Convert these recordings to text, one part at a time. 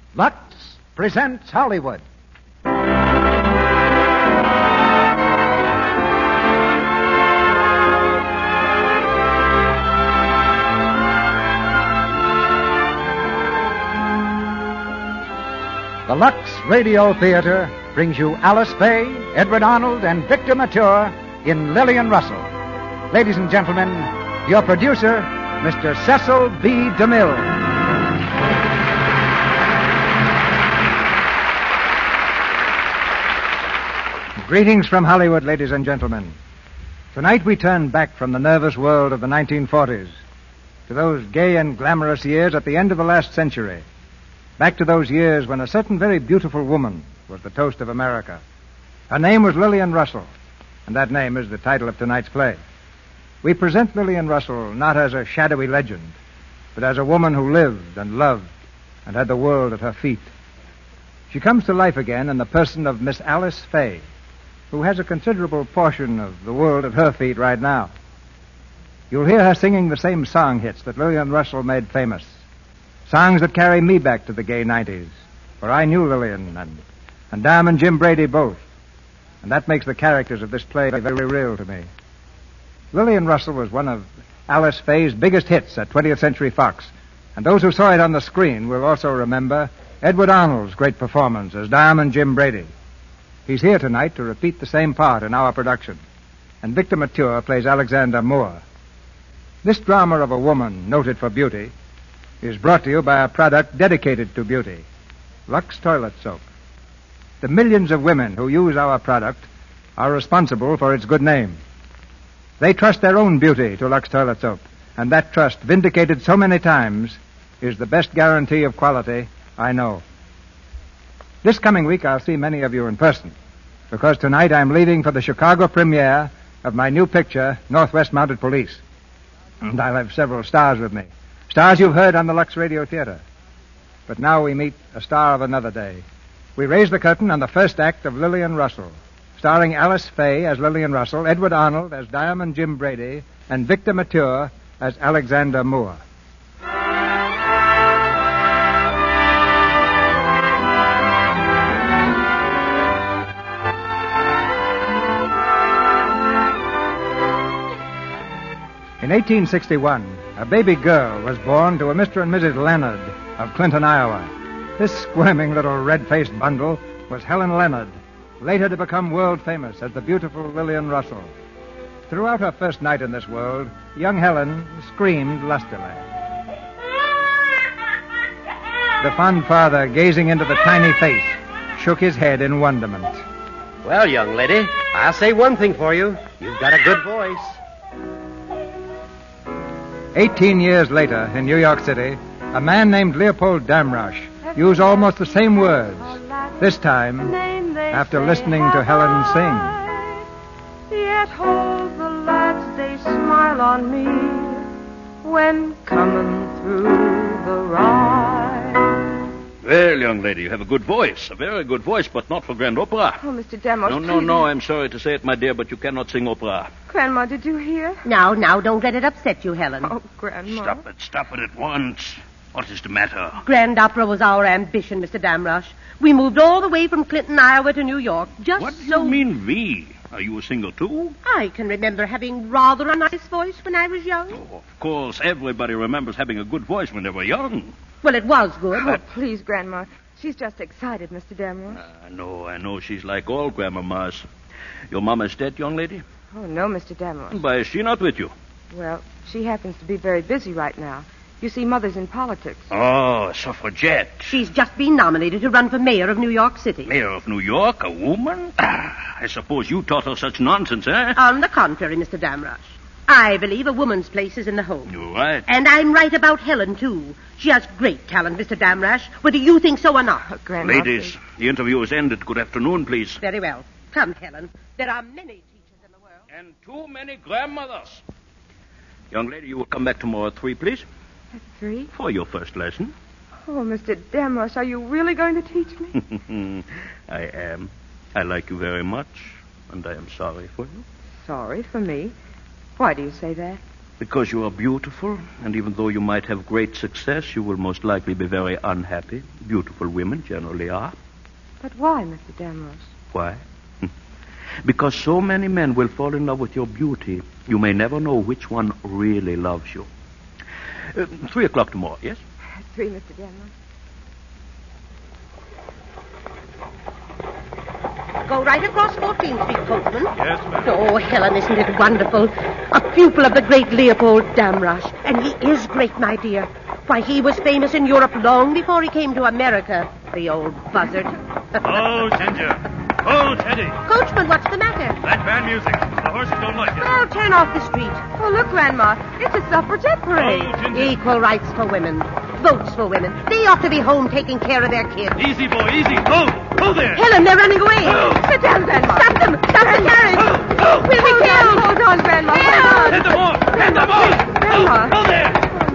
Lux presents Hollywood. The Lux Radio Theater brings you Alice Faye, Edward Arnold, and Victor Mature in Lillian Russell. Ladies and gentlemen, your producer, Mr. Cecil B. DeMille. Greetings from Hollywood, ladies and gentlemen. Tonight we turn back from the nervous world of the 1940s to those gay and glamorous years at the end of the last century. Back to those years when a certain very beautiful woman was the toast of America. Her name was Lillian Russell, and that name is the title of tonight's play. We present Lillian Russell not as a shadowy legend, but as a woman who lived and loved and had the world at her feet. She comes to life again in the person of Miss Alice Faye, who has a considerable portion of the world at her feet right now. You'll hear her singing the same song hits that Lillian Russell made famous. Songs that carry me back to the gay 90s, where I knew Lillian and Diamond Jim Brady both. And that makes the characters of this play very real to me. Lillian Russell was one of Alice Faye's biggest hits at 20th Century Fox, and those who saw it on the screen will also remember Edward Arnold's great performance as Diamond Jim Brady. He's here tonight to repeat the same part in our production, and Victor Mature plays Alexander Moore. This drama of a woman noted for beauty is brought to you by a product dedicated to beauty, Lux Toilet Soap. The millions of women who use our product are responsible for its good name. They trust their own beauty to Lux Toilet Soap, and that trust, vindicated so many times, is the best guarantee of quality I know. This coming week I'll see many of you in person, because tonight I'm leaving for the Chicago premiere of my new picture, Northwest Mounted Police. And I'll have several stars with me. Stars you've heard on the Lux Radio Theater. But now we meet a star of another day. We raise the curtain on the first act of Lillian Russell, starring Alice Faye as Lillian Russell, Edward Arnold as Diamond Jim Brady, and Victor Mature as Alexander Moore. In 1861, a baby girl was born to a Mr. and Mrs. Leonard of Clinton, Iowa. This squirming little red-faced bundle was Helen Leonard, later to become world famous as the beautiful Lillian Russell. Throughout her first night in this world, young Helen screamed lustily. The fond father, gazing into the tiny face, shook his head in wonderment. Well, young lady, I'll say one thing for you. You've got a good voice. 18 years later, in New York City, a man named Leopold Damrosch used almost the same words, this time after listening to Helen sing. Yet hold the lads, they smile on me when coming through the ride. Well, young lady, you have a good voice, a very good voice, but not for grand opera. Oh, Mr. Damrosch, No, I'm sorry to say it, my dear, but you cannot sing opera. Grandma, did you hear? Now, don't let it upset you, Helen. Oh, Grandma. Stop it at once. What is the matter? Grand Opera was our ambition, Mr. Damrosch. We moved all the way from Clinton, Iowa to New York, just What do so... you mean, we? Are you a singer, too? I can remember having rather a nice voice when I was young. Oh, of course, everybody remembers having a good voice when they were young. Well, it was good. Oh, please, Grandma. She's just excited, Mr. Damrosch. I know. She's like all grandmamas. Your mama's dead, young lady? Oh, no, Mr. Damrosch. Why is she not with you? Well, she happens to be very busy right now. You see, Mother's in politics. Oh, suffragette. She's just been nominated to run for mayor of New York City. Mayor of New York, a woman? I suppose you taught her such nonsense, eh? On the contrary, Mr. Damrosch. I believe a woman's place is in the home. You're right. And I'm right about Helen, too. She has great talent, Mr. Damrosch, whether you think so or not. Oh, Grandma, Ladies, please. the interview is ended. Good afternoon, please. Very well. Come, Helen. There are many teachers in the world. And too many grandmothers. Young lady, you will come back tomorrow at 3, please, At 3? for your first lesson. Oh, Mr. Damrosch, are you really going to teach me? I am. I like you very much, and I am sorry for you. Sorry for me. Why do you say that? Because you are beautiful, and even though you might have great success, you will most likely be very unhappy. Beautiful women generally are. But why, Mr. Damrosch? Why? Because so many men will fall in love with your beauty, you may never know which one really loves you. 3 o'clock tomorrow, yes? 3, Mr. Damrosch. Go right across 14th Street, coachman. Yes, ma'am. Oh, Helen, isn't it wonderful? A pupil of the great Leopold Damrosch. And he is great, my dear. Why, he was famous in Europe long before he came to America. The old buzzard. Oh, Ginger. Oh, Teddy. Coachman, what's the matter? That bad music. The horses don't like it. Oh, turn off the street. Oh, look, Grandma. It's a suffragette parade. Oh, Ginger. Equal rights for women. Votes for women. They ought to be home taking care of their kids. Easy, boy, easy. Oh, oh there. Helen, they're running away. Oh. Sit down, Grandma. Stop them. Stop the carriage. Oh, We'll be killed. Hold on, Grandma. Hold Hit them off. Hit them off. Grandma. Oh, there.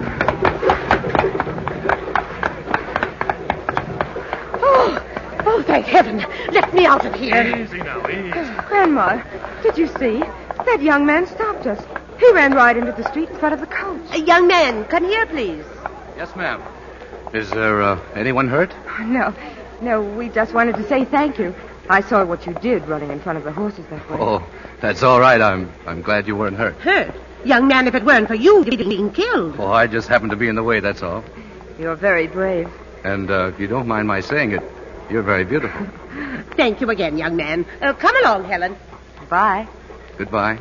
Oh, thank heaven. Let me out of here. Easy now, easy. Grandma, did you see? That young man stopped us. He ran right into the street in front of the coach. Young man, come here, please. Yes, ma'am. Is there anyone hurt? No, we just wanted to say thank you. I saw what you did running in front of the horses that way. Oh, that's all right. I'm glad you weren't hurt. Hurt? Young man, if it weren't for you, you'd be being killed. Oh, I just happened to be in the way, that's all. You're very brave. And if you don't mind my saying it, you're very beautiful. Thank you again, young man. Come along, Helen. Bye. Goodbye.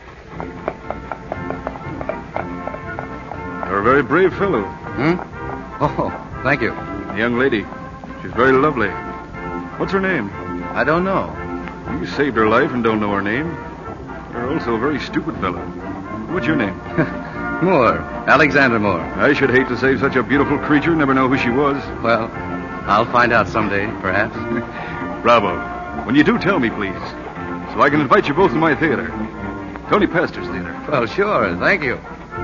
You're a very brave fellow. Oh, thank you. The young lady. She's very lovely. What's her name? I don't know. You saved her life and don't know her name. You're also a very stupid fellow. What's your name? Moore. Alexander Moore. I should hate to save such a beautiful creature and never know who she was. Well, I'll find out someday, perhaps. Bravo. When you do, tell me, please. So I can invite you both to my theater. Tony Pastor's theater. Well, sure. Thank you.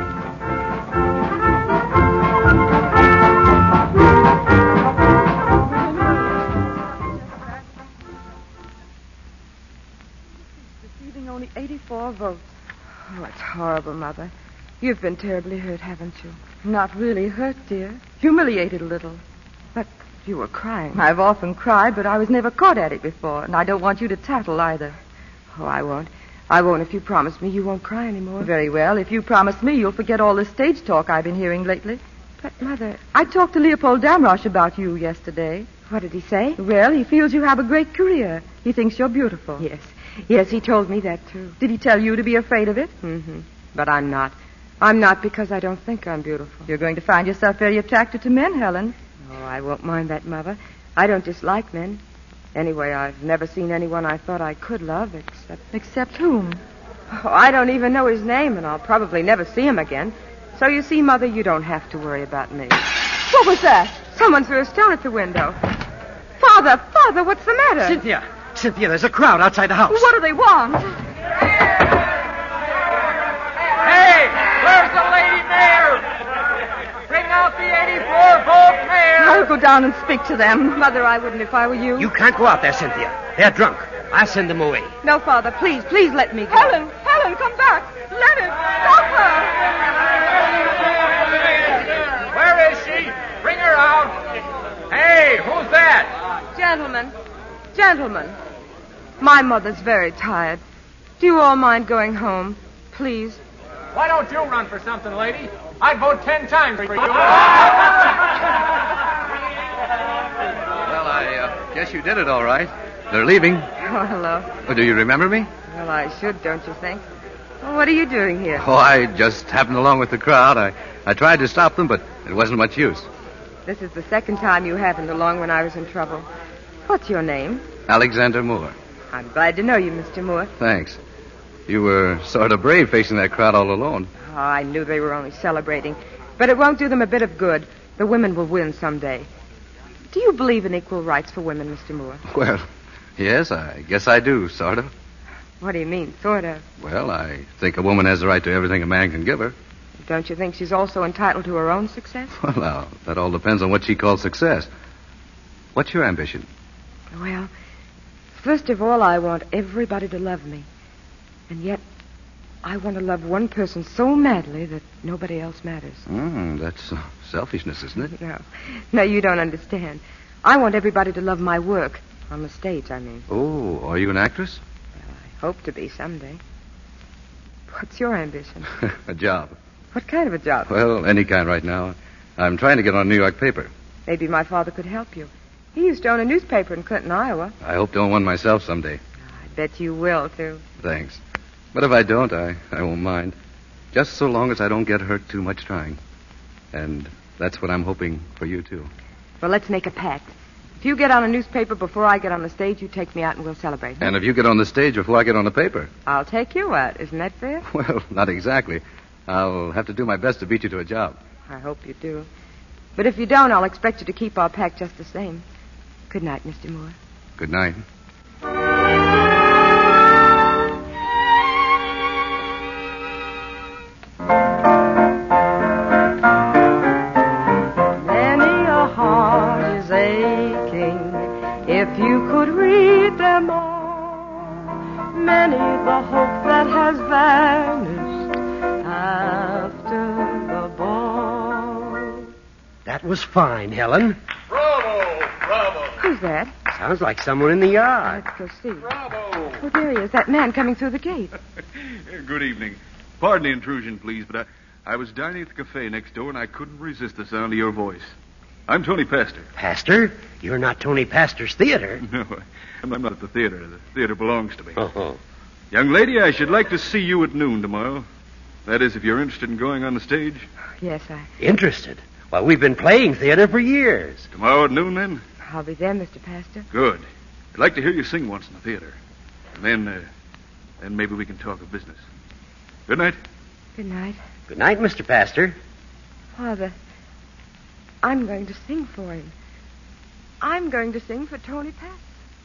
Receiving only 84 votes. Oh, it's horrible, Mother. You've been terribly hurt, haven't you? Not really hurt, dear. Humiliated a little. But you were crying. I've often cried, but I was never caught at it before, and I don't want you to tattle either. Oh, I won't. I won't if you promise me you won't cry anymore. Very well. If you promise me, you'll forget all the stage talk I've been hearing lately. But, Mother, I talked to Leopold Damrosch about you yesterday. What did he say? Well, he feels you have a great career. He thinks you're beautiful. Yes, he told me that, too. Did he tell you to be afraid of it? Mm-hmm. But I'm not. I'm not because I don't think I'm beautiful. You're going to find yourself very attracted to men, Helen. Oh, I won't mind that, Mother. I don't dislike men. Anyway, I've never seen anyone I thought I could love except... Except whom? Oh, I don't even know his name, and I'll probably never see him again. So you see, Mother, you don't have to worry about me. What was that? Someone threw a stone at the window. Father, what's the matter? Cynthia, there's a crowd outside the house. What do they want? Hey, where's the lady mayor? Bring out the 84-vote mayor. I'll go down and speak to them. Mother, I wouldn't if I were you. You can't go out there, Cynthia. They're drunk. I'll send them away. No, Father, please let me go. Helen, come back. Leonard, stop her. Where is she? Bring her out. Hey, who's that? Gentlemen. My mother's very tired. Do you all mind going home? Please. Why don't you run for something, lady? I'd vote 10 times for you. Well, I guess you did it all right. They're leaving. Oh, hello. Oh, do you remember me? Well, I should, don't you think? Well, what are you doing here? Oh, I just happened along with the crowd. I tried to stop them, but it wasn't much use. This is the second time you haven't along when I was in trouble. What's your name? Alexander Moore. I'm glad to know you, Mr. Moore. Thanks. You were sort of brave facing that crowd all alone. Oh, I knew they were only celebrating. But it won't do them a bit of good. The women will win someday. Do you believe in equal rights for women, Mr. Moore? Well, yes, I guess I do, sort of. What do you mean, sort of? Well, I think a woman has the right to everything a man can give her. Don't you think she's also entitled to her own success? Well, now, that all depends on what she calls success. What's your ambition? Well, first of all, I want everybody to love me. And yet, I want to love one person so madly that nobody else matters. That's selfishness, isn't it? No, you don't understand. I want everybody to love my work. On the stage, I mean. Oh, are you an actress? Well, I hope to be someday. What's your ambition? A job. What kind of a job? Well, any kind right now. I'm trying to get on a New York paper. Maybe my father could help you. He used to own a newspaper in Clinton, Iowa. I hope to own one myself someday. I bet you will, too. Thanks. But if I don't, I won't mind. Just so long as I don't get hurt too much trying. And that's what I'm hoping for you, too. Well, let's make a pact. If you get on a newspaper before I get on the stage, you take me out and we'll celebrate. And if you get on the stage before I get on the paper? I'll take you out. Isn't that fair? Well, not exactly. I'll have to do my best to beat you to a job. I hope you do. But if you don't, I'll expect you to keep our pact just the same. Good night, Mr. Moore. Good night. Many a heart is aching if you could read them all. Many the hope that has vanished after the ball. That was fine, Helen. Bravo! Bravo! Who's that? Sounds like someone in the yard. Let's go see. Bravo! Oh, there he is, that man coming through the gate. Good evening. Pardon the intrusion, please, but I was dining at the cafe next door, and I couldn't resist the sound of your voice. I'm Tony Pastor. Pastor? You're not Tony Pastor's theater. No, I'm not at the theater. The theater belongs to me. Oh. Young lady, I should like to see you at noon tomorrow. That is, if you're interested in going on the stage. Yes, Interested? Well, we've been playing theater for years. Tomorrow at noon, then? I'll be there, Mr. Pastor. Good. I'd like to hear you sing once in the theater. And then maybe we can talk of business. Good night. Good night. Good night, Mr. Pastor. Father, I'm going to sing for him. I'm going to sing for Tony Pastor.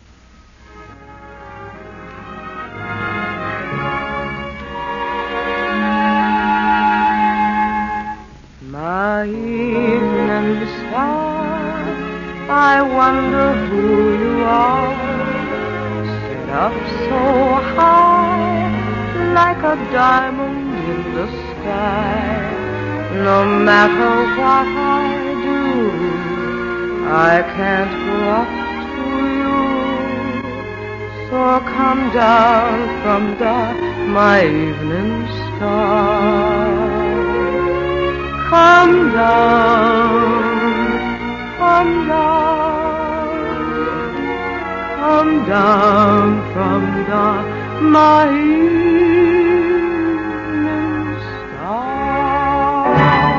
My evening star, I wonder who you are. Sit up so high, like a diamond in the sky. No matter what I do, I can't go up to you. So come down from my evening star. Come down, come down, come down from my evening star.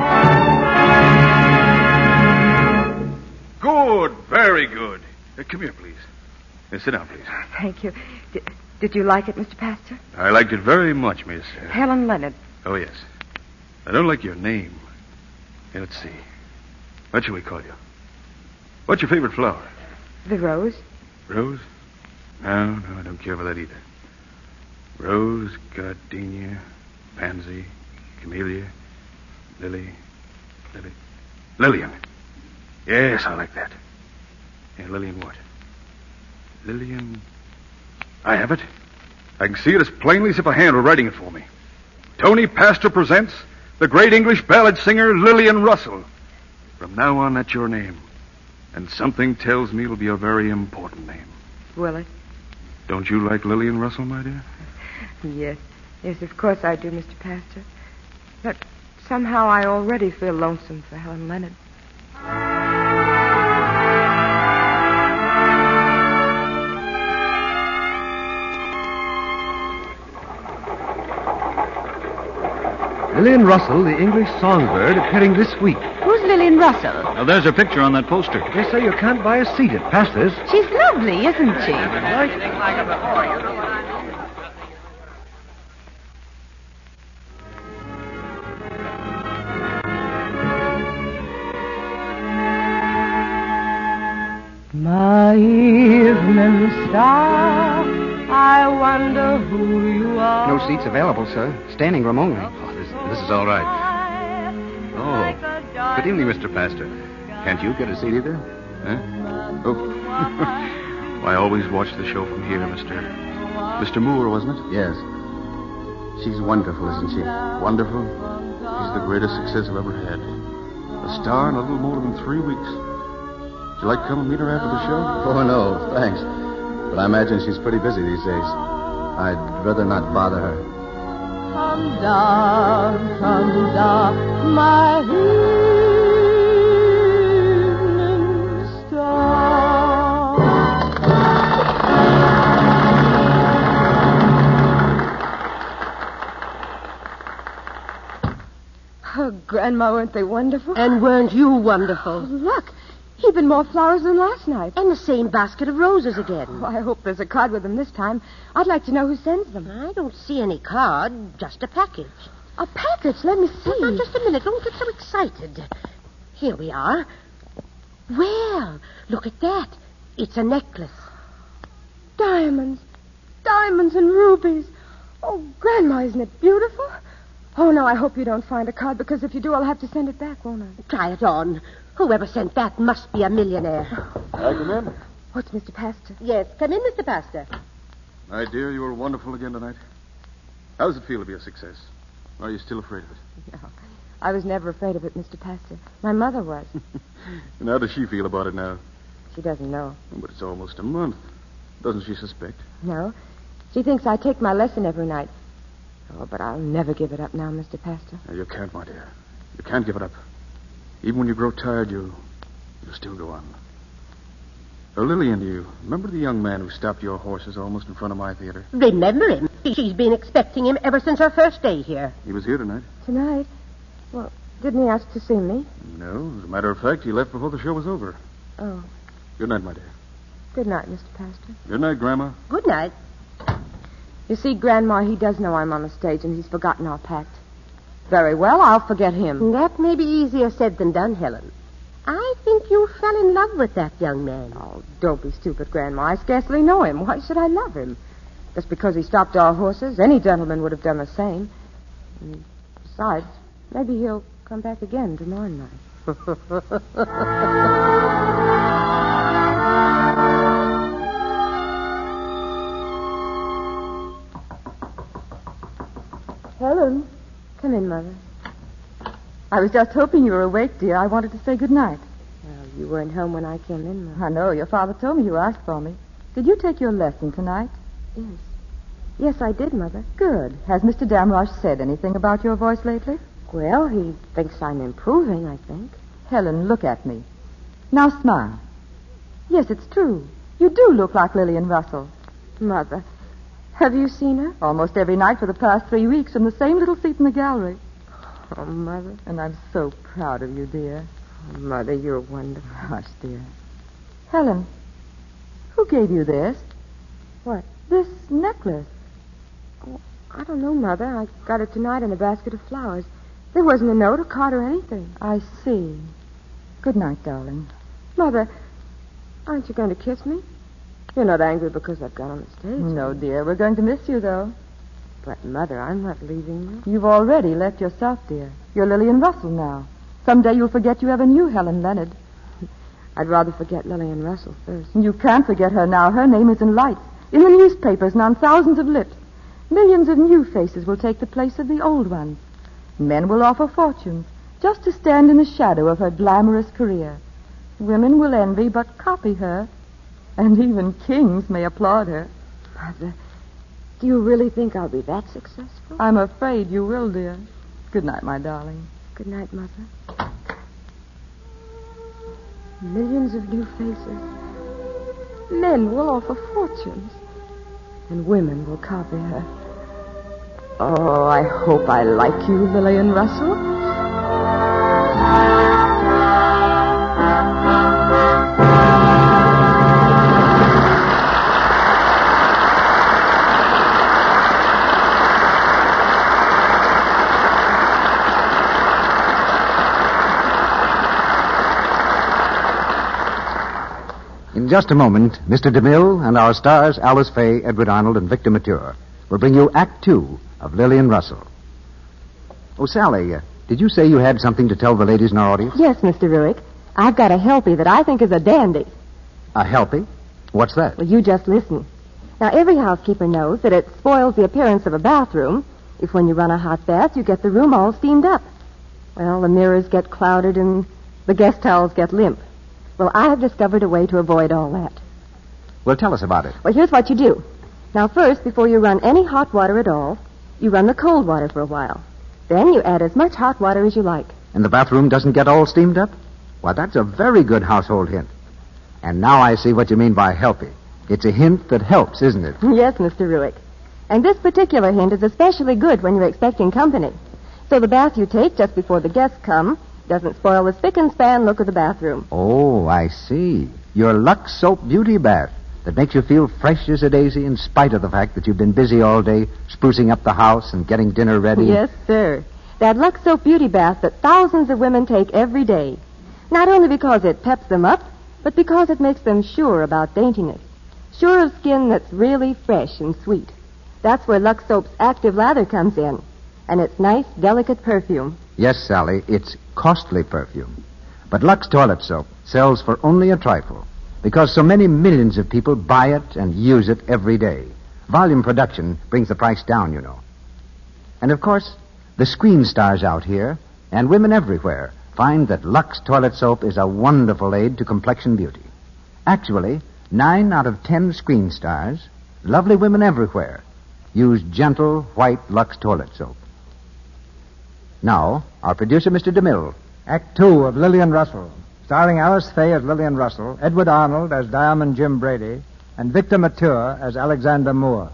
Good. Very good. Come here, please. Sit down, please. Thank you. Did you like it, Mr. Pastor? I liked it very much, miss. Helen Leonard. Oh, yes. I don't like your name. Here, let's see. What shall we call you? What's your favorite flower? The rose. Rose? No, I don't care for that either. Rose, gardenia, pansy, camellia, lily. Lillian. Yes, I like that. Yeah, Lillian what? Lillian... I have it. I can see it as plainly as if a hand were writing it for me. Tony Pastor presents the great English ballad singer Lillian Russell. From now on, that's your name. And something tells me it'll be a very important name. Will it? Don't you like Lillian Russell, my dear? Yes. Yes, of course I do, Mr. Pastor. But somehow I already feel lonesome for Helen Leonard. Lillian Russell, the English songbird, appearing this week. Who's Lillian Russell? Now, there's her picture on that poster. They say you can't buy a seat at Pastor's. She's lovely, isn't she? My evening star, I wonder who you are. No seats available, sir. Standing room only. Oh, this is all right. Oh, good evening, Mr. Pastor. Can't you get a seat either? Huh? Oh. I always watch the show from here, Mr. Moore, wasn't it? Yes. She's wonderful, isn't she? Wonderful. She's the greatest success I've ever had. A star in a little more than 3 weeks. Would you like to come and meet her after the show? Oh, no, thanks. But I imagine she's pretty busy these days. I'd rather not bother her. Come down, my evening star. Oh, Grandma, weren't they wonderful? And weren't you wonderful? Look, even more flowers than last night. And the same basket of roses again. Oh, I hope there's a card with them this time. I'd like to know who sends them. I don't see any card, just a package. A package? Let me see. Now, just a minute. Don't get so excited. Here we are. Well, look at that. It's a necklace. Diamonds. Diamonds and rubies. Oh, Grandma, isn't it beautiful? Oh, no, I hope you don't find a card, because if you do, I'll have to send it back, won't I? Try it on. Whoever sent that must be a millionaire. I come in? What's Mr. Pastor? Yes, come in, Mr. Pastor. My dear, you were wonderful again tonight. How does it feel to be a success? Or are you still afraid of it? No, I was never afraid of it, Mr. Pastor. My mother was. And how does she feel about it now? She doesn't know. But it's almost a month. Doesn't she suspect? No. She thinks I take my lesson every night. Oh, but I'll never give it up now, Mr. Pastor. No, you can't, my dear. You can't give it up. Even when you grow tired, you'll still go on. Oh, Lillian, do you remember the young man who stopped your horses almost in front of my theater? Remember him? She's been expecting him ever since her first day here. He was here tonight. Tonight? Well, didn't he ask to see me? No. As a matter of fact, he left before the show was over. Oh. Good night, my dear. Good night, Mr. Pastor. Good night, Grandma. Good night. You see, Grandma, he does know I'm on the stage, and he's forgotten our pact. Very well, I'll forget him. That may be easier said than done, Helen. I think you fell in love with that young man. Oh, don't be stupid, Grandma. I scarcely know him. Why should I love him? Just because he stopped our horses, any gentleman would have done the same. And besides, maybe he'll come back again tomorrow night. Helen. Come in, Mother. I was just hoping you were awake, dear. I wanted to say good night. Well, you weren't home when I came in, Mother. I know. Your father told me you asked for me. Did you take your lesson tonight? Yes. Yes, I did, Mother. Good. Has Mr. Damrosch said anything about your voice lately? Well, he thinks I'm improving, I think. Helen, look at me. Now smile. Yes, it's true. You do look like Lillian Russell. Mother, have you seen her? Almost every night for the past 3 weeks in the same little seat in the gallery. Oh, Mother. And I'm so proud of you, dear. Oh, Mother, you're wonderful. Hush, dear. Helen, who gave you this? What? This necklace. Oh, I don't know, Mother. I got it tonight in a basket of flowers. There wasn't a note, a card, or anything. I see. Good night, darling. Mother, aren't you going to kiss me? You're not angry because I've gone on the stage? No, dear. We're going to miss you, though. But, Mother, I'm not leaving you. You've already left yourself, dear. You're Lillian Russell now. Someday you'll forget you ever knew Helen Leonard. I'd rather forget Lillian Russell first. You can't forget her now. Her name is in lights, in the newspapers, and on thousands of lips. Millions of new faces will take the place of the old ones. Men will offer fortunes just to stand in the shadow of her glamorous career. Women will envy but copy her. And even kings may applaud her. Mother, do you really think I'll be that successful? I'm afraid you will, dear. Good night, my darling. Good night, Mother. Millions of new faces. Men will offer fortunes. And women will copy her. Oh, I hope I like you, Lillian Russell. In just a moment, Mr. DeMille and our stars, Alice Faye, Edward Arnold, and Victor Mature, will bring you Act Two of Lillian Russell. Oh, Sally, did you say you had something to tell the ladies in our audience? Yes, Mr. Ruick. I've got a helpie that I think is a dandy. A helpie? What's that? Well, you just listen. Now, every housekeeper knows that it spoils the appearance of a bathroom if when you run a hot bath, you get the room all steamed up. Well, the mirrors get clouded and the guest towels get limp. Well, I have discovered a way to avoid all that. Well, tell us about it. Well, here's what you do. Now, first, before you run any hot water at all, you run the cold water for a while. Then you add as much hot water as you like. And the bathroom doesn't get all steamed up? Why, that's a very good household hint. And now I see what you mean by healthy. It's a hint that helps, isn't it? Yes, Mr. Ruick. And this particular hint is especially good when you're expecting company. So the bath you take just before the guests come doesn't spoil the spick and span look of the bathroom. Oh, I see. Your Lux Soap Beauty Bath that makes you feel fresh as a daisy in spite of the fact that you've been busy all day sprucing up the house and getting dinner ready. Yes, sir. That Lux Soap Beauty Bath that thousands of women take every day. Not only because it peps them up, but because it makes them sure about daintiness. Sure of skin that's really fresh and sweet. That's where Lux Soap's active lather comes in. And its nice, delicate perfume. Yes, Sally, it's costly perfume. But Lux Toilet Soap sells for only a trifle because so many millions of people buy it and use it every day. Volume production brings the price down, you know. And, of course, the screen stars out here and women everywhere find that Lux Toilet Soap is a wonderful aid to complexion beauty. Actually, 9 out of 10 screen stars, lovely women everywhere, use gentle, white Lux Toilet Soap. Now, our producer, Mr. DeMille. Act 2 of Lillian Russell, starring Alice Faye as Lillian Russell, Edward Arnold as Diamond Jim Brady, and Victor Mature as Alexander Moore.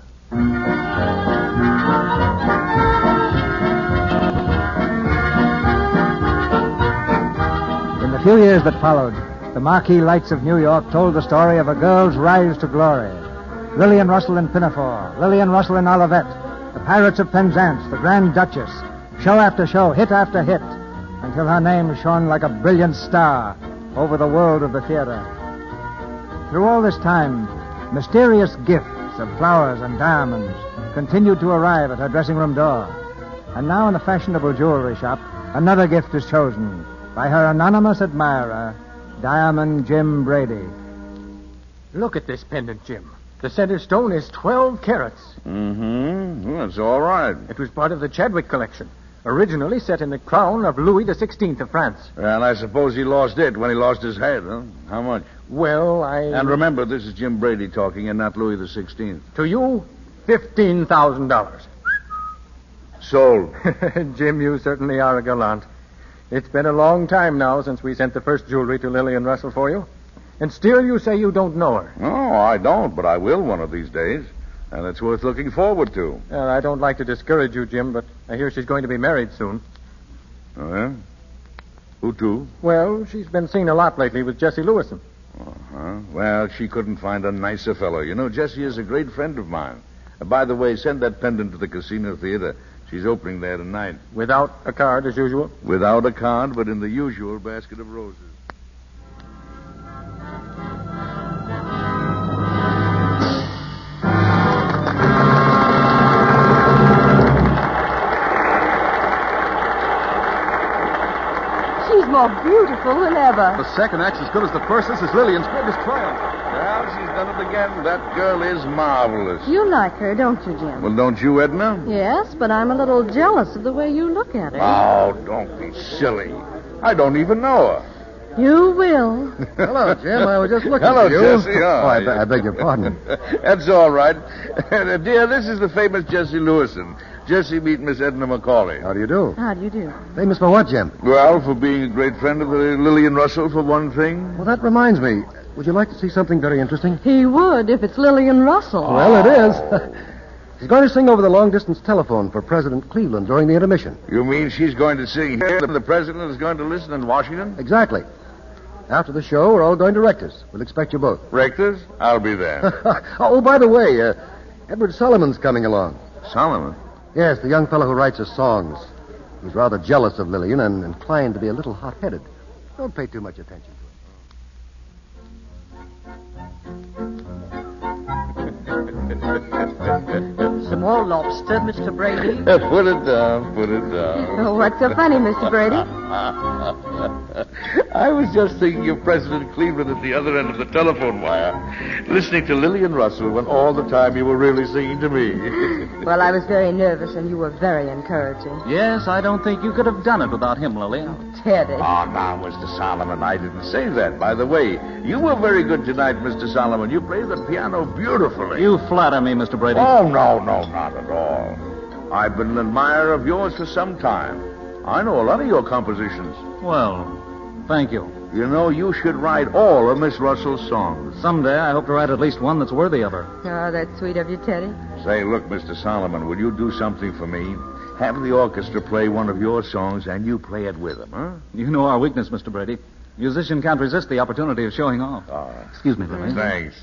In the few years that followed, the marquee lights of New York told the story of a girl's rise to glory. Lillian Russell in Pinafore, Lillian Russell in Olivet, the Pirates of Penzance, the Grand Duchess, show after show, hit after hit, until her name shone like a brilliant star over the world of the theater. Through all this time, mysterious gifts of flowers and diamonds continued to arrive at her dressing room door. And now in the fashionable jewelry shop, another gift is chosen by her anonymous admirer, Diamond Jim Brady. Look at this pendant, Jim. The center stone is 12 carats. Mm-hmm. Well, that's all right. It was part of the Chadwick collection, originally set in the crown of Louis XVI of France. Well, I suppose he lost it when he lost his head, huh? How much? Well, And remember, this is Jim Brady talking and not Louis XVI. To you, $15,000. Sold. Jim, you certainly are a gallant. It's been a long time now since we sent the first jewelry to Lillian Russell for you. And still you say you don't know her. No, I don't, but I will one of these days. And it's worth looking forward to. I don't like to discourage you, Jim, but I hear she's going to be married soon. Oh, yeah? Who to? Well, she's been seen a lot lately with Jesse Lewison. Uh-huh. Well, she couldn't find a nicer fellow. You know, Jesse is a great friend of mine. By the way, send that pendant to the Casino Theater. She's opening there tonight. Without a card, as usual? Without a card, but in the usual basket of roses. She's more beautiful than ever. The second act's as good as the first. This is Lillian's greatest triumph. Well, she's done it again. That girl is marvelous. You like her, don't you, Jim? Well, don't you, Edna? Yes, but I'm a little jealous of the way you look at her. Oh, don't be silly. I don't even know her. You will. Hello, Jim. I was just looking Hello, for you. Jesse. I beg your pardon. That's all right. Dear, this is the famous Jesse Lewison. Jesse, meet Miss Edna Macaulay. How do you do? How do you do? Famous for what, Jim? Well, for being a great friend of Lillian Russell, for one thing. Well, that reminds me. Would you like to see something very interesting? He would if it's Lillian Russell. Well, it is. She's going to sing over the long-distance telephone for President Cleveland during the intermission. You mean she's going to sing here and the president is going to listen in Washington? Exactly. After the show, we're all going to Rector's. We'll expect you both. Rector's? I'll be there. Oh, by the way, Edward Solomon's coming along. Solomon? Yes, the young fellow who writes his songs. He's rather jealous of Lillian and inclined to be a little hot-headed. Don't pay too much attention to him. Some more lobster, Mr. Brady? Put it down, put it down. Oh, what's so funny, Mr. Brady? I was just thinking of President Cleveland at the other end of the telephone wire, listening to Lillian Russell when all the time you were really singing to me. Well, I was very nervous, and you were very encouraging. Yes, I don't think you could have done it without him, Lily. Teddy. Oh, now, Mr. Solomon, I didn't say that. By the way, you were very good tonight, Mr. Solomon. You played the piano beautifully. You flatter me, Mr. Brady. Oh, no, not at all. I've been an admirer of yours for some time. I know a lot of your compositions. Well, thank you. You know, you should write all of Miss Russell's songs. Someday I hope to write at least one that's worthy of her. Oh, that's sweet of you, Teddy. Say, look, Mr. Solomon, will you do something for me? Have the orchestra play one of your songs, and you play it with them, huh? You know our weakness, Mr. Brady. Musician can't resist the opportunity of showing off. Excuse me, Lily. Thanks.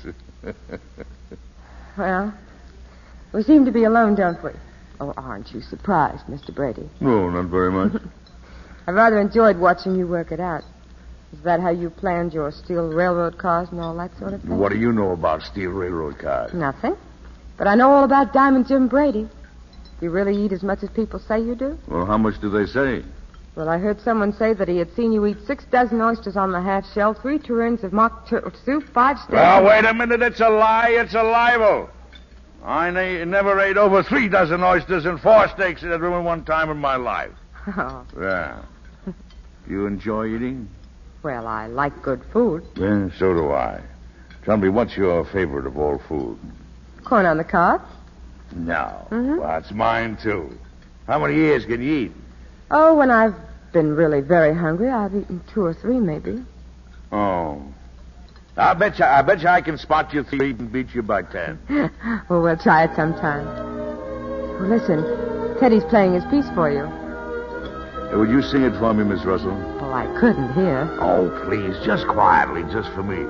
Well, we seem to be alone, don't we? Oh, aren't you surprised, Mr. Brady? No, not very much. I rather enjoyed watching you work it out. Is that how you planned your steel railroad cars and all that sort of thing? What do you know about steel railroad cars? Nothing. But I know all about Diamond Jim Brady. You really eat as much as people say you do? Well, how much do they say? Well, I heard someone say that he had seen you eat 6 dozen oysters on the half shell, 3 tureens of mock turtle soup, 5 steaks. Well, wait a minute. It's a lie. It's a libel. I never ate over 3 dozen oysters and 4 steaks in that room at one time in my life. Oh. Yeah. You enjoy eating? Well, I like good food. Yeah, so do I. Tell me, what's your favorite of all food? Corn on the cob? No. Mm-hmm. Well, it's mine, too. How many years can you eat? Oh, when I've been really very hungry, I've eaten 2 or 3, maybe. Oh. I bet you I can spot you 3 and beat you by 10. Well, we'll try it sometime. Well, listen, Teddy's playing his piece for you. Would you sing it for me, Miss Russell? Oh, I couldn't hear. Oh, please, just quietly, just for me.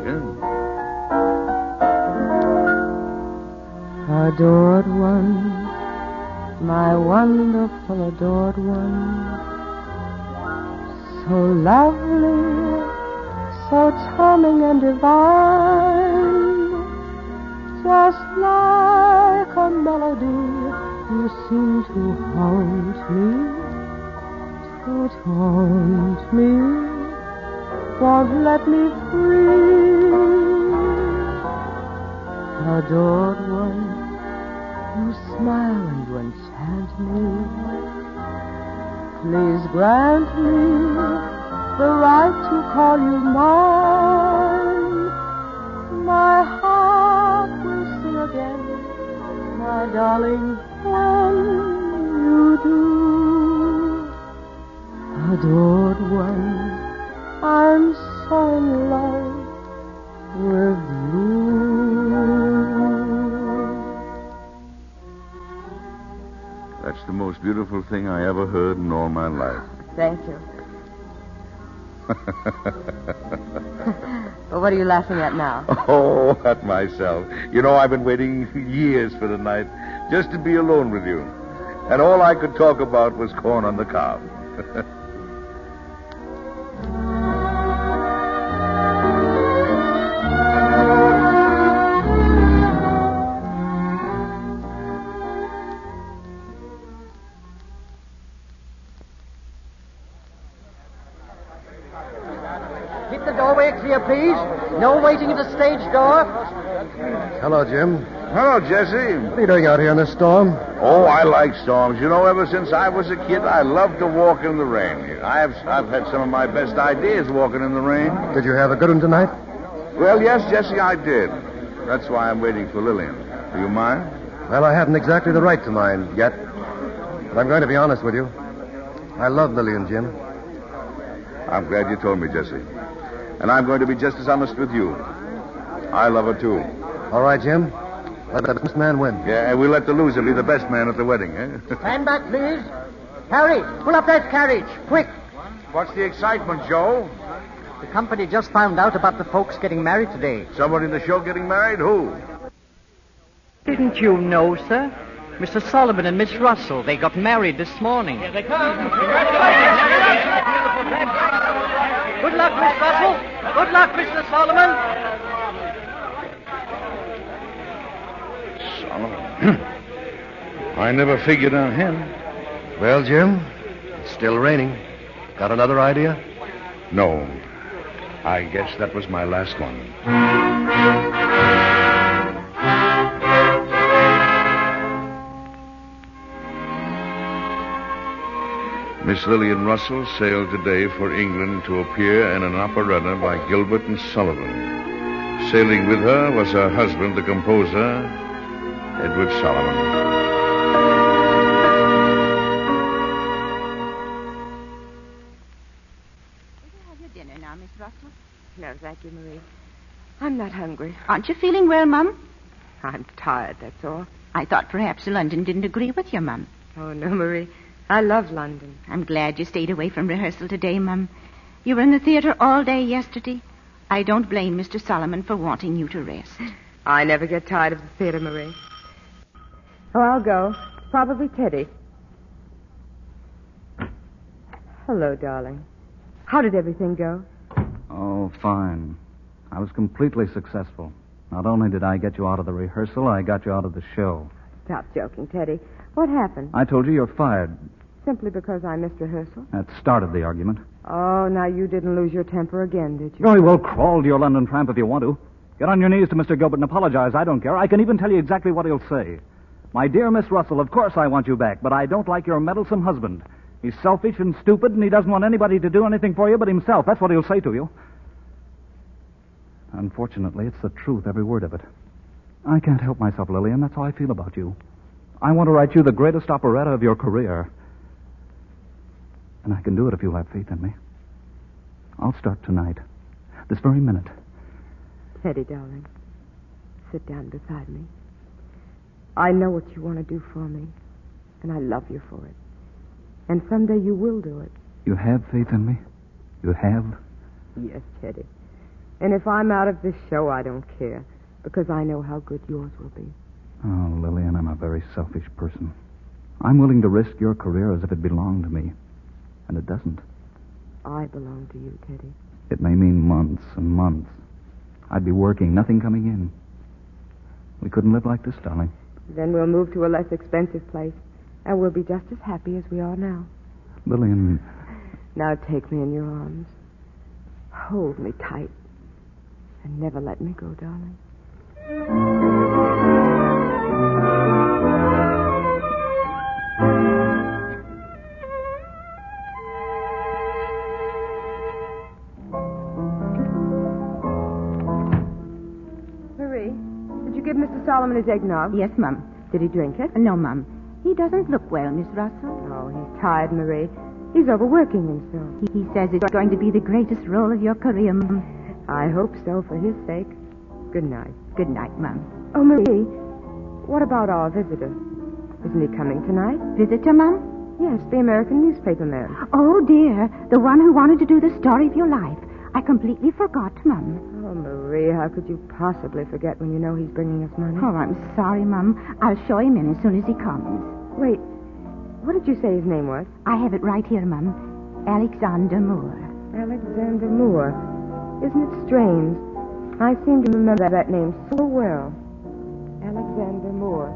Adored one, my wonderful adored one, so lovely, so charming and divine, just like a melody, you seem to haunt me, to taunt me, won't let me free. Adored one, you smile and you enchant me. Please grant me the right to call you mine. My heart will sing again, my darling, when you do. Adored one, I'm so in love with you. That's the most beautiful thing I ever heard in all my life. Thank you. Well, what are you laughing at now? Oh, at myself. You know, I've been waiting years for the night just to be alone with you. And all I could talk about was corn on the cob. Keep the doorway clear, please. No waiting at the stage door. Hello, Jim. Hello, Jesse. What are you doing out here in this storm? Oh, I like storms. You know, ever since I was a kid, I loved to walk in the rain. I've had some of my best ideas walking in the rain. Did you have a good one tonight? Well, yes, Jesse, I did. That's why I'm waiting for Lillian. Do you mind? Well, I haven't exactly the right to mind yet. But I'm going to be honest with you. I love Lillian, Jim. I'm glad you told me, Jesse. And I'm going to be just as honest with you. I love her, too. All right, Jim. Let the best man win. Yeah, and we'll let the loser be the best man at the wedding, eh? Stand back, please. Harry, pull up that carriage, quick. What's the excitement, Joe? The company just found out about the folks getting married today. Someone in the show getting married? Who? Didn't you know, sir? Mr. Solomon and Miss Russell, they got married this morning. Here they come. Congratulations. Good luck, Miss Russell. Good luck, Mr. Solomon. Solomon. I never figured on him. Well, Jim, it's still raining. Got another idea? No. I guess that was my last one. Miss Lillian Russell sailed today for England to appear in an operetta by Gilbert and Sullivan. Sailing with her was her husband, the composer, Edward Solomon. Dinner now, Miss Russell? No, thank you, Marie. I'm not hungry. Aren't you feeling well, Mum? I'm tired, that's all. I thought perhaps London didn't agree with you, Mum. Oh, no, Marie. I love London. I'm glad you stayed away from rehearsal today, Mum. You were in the theater all day yesterday. I don't blame Mr. Solomon for wanting you to rest. I never get tired of the theater, Marie. Oh, I'll go. It's probably Teddy. Hello, darling. How did everything go? Oh, fine. I was completely successful. Not only did I get you out of the rehearsal, I got you out of the show. Stop joking, Teddy. What happened? I told you you're fired. Simply because I missed rehearsal? That started the argument. Oh, now you didn't lose your temper again, did you? Very well, crawl to your London tramp if you want to. Get on your knees to Mr. Gilbert and apologize. I don't care. I can even tell you exactly what he'll say. My dear Miss Russell, of course I want you back, but I don't like your meddlesome husband. He's selfish and stupid, and he doesn't want anybody to do anything for you but himself. That's what he'll say to you. Unfortunately, it's the truth, every word of it. I can't help myself, Lillian. That's how I feel about you. I want to write you the greatest operetta of your career. And I can do it if you'll have faith in me. I'll start tonight. This very minute. Teddy, darling, sit down beside me. I know what you want to do for me, and I love you for it. And someday you will do it. You have faith in me? You have? Yes, Teddy. And if I'm out of this show, I don't care, because I know how good yours will be. Oh, Lillian, I'm a very selfish person. I'm willing to risk your career as if it belonged to me. And it doesn't. I belong to you, Teddy. It may mean months and months. I'd be working, nothing coming in. We couldn't live like this, darling. Then we'll move to a less expensive place, and we'll be just as happy as we are now. Lillian... Now take me in your arms. Hold me tight. And never let me go, darling. Marie, did you give Mr. Solomon his eggnog? Yes, Mum. Did he drink it? No, Mum. He doesn't look well, Miss Russell. Oh, he's tired, Marie. He's overworking himself. He says it's going to be the greatest role of your career, Mum. I hope so, for his sake. Good night. Good night, Mum. Oh, Marie, what about our visitor? Isn't he coming tonight? Visitor, Mum? Yes, the American newspaper man. Oh, dear. The one who wanted to do the story of your life. I completely forgot, Mum. Oh, Marie, how could you possibly forget when you know he's bringing us money? Oh, I'm sorry, Mum. I'll show him in as soon as he comes. Wait, what did you say his name was? I have it right here, Mum. Alexander Moore. Alexander Moore. Isn't it strange? I seem to remember that name so well. Alexander Moore.